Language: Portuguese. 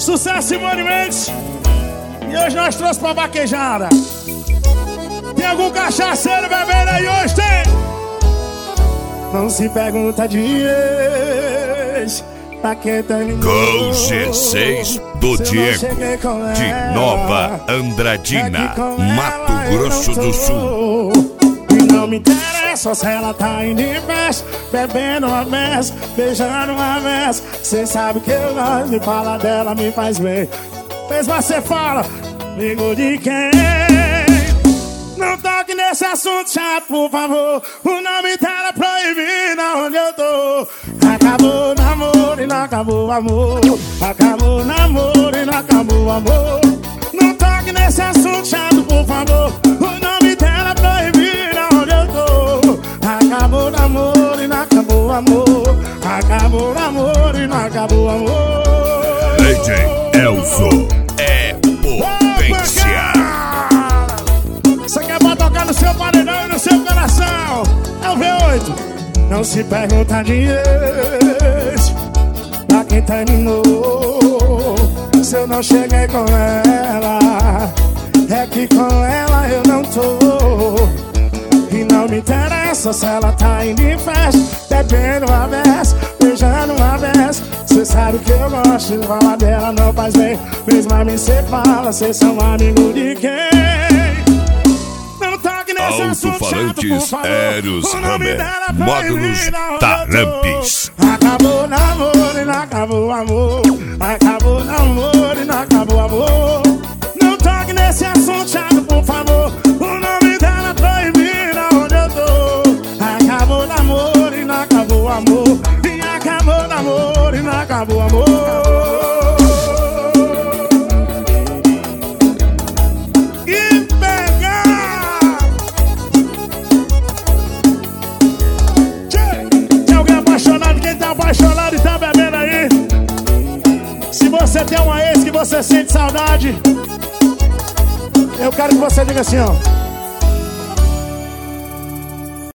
Sucesso, Simone Mendes. E hoje nós trouxemos pra vaquejada. Tem algum cachaceiro bebendo aí hoje? Tem? Não se pergunta de ex pra quem terminou. Com G6 do Diego, de Nova Andradina, Mato Grosso do Sul. E não me interessa se ela tá indo em festa, bebendo uma mesa, beijando uma mesa. Cê sabe que eu gosto de falar dela, me faz bem. Mas você fala, amigo de quem? Não toque nesse assunto chato, por favor. O nome dela é proibido onde eu tô. Acabou o namoro e não acabou o amor. Acabou o namoro e não acabou o amor. Não toque nesse assunto chato, por favor. O nome dela é proibido onde eu tô. Acabou o namoro e não acabou o amor. Acabou o namoro e não acabou o amor. DJ Elzo é potência. Você quer pra tocar no seu paredão e no seu coração? É o V8. Não se pergunta de ex pra quem terminou. Se eu não cheguei com ela, é que com ela eu não tô. E não me interessa se ela tá indo em festa, bebendo uma vez, beijando uma vez. Cê sabe que eu gosto de falar dela, não faz bem. Mesmo a mim cê fala, cês são amigo de quem? Não toque nesse assunto chato, por favor. Eros Hammer, módulos Tarampes. Acabou o namoro e não acabou o amor. Acabou o namoro e não acabou o amor. Não toque nesse assunto chato, por favor. O nome dela proibido onde eu tô. Acabou o namoro e não acabou o amor. E acabou o namoro e não acabou o amor. Apaixonado e tá bebendo aí. Se você tem uma ex que você sente saudade, eu quero que você diga assim, ó.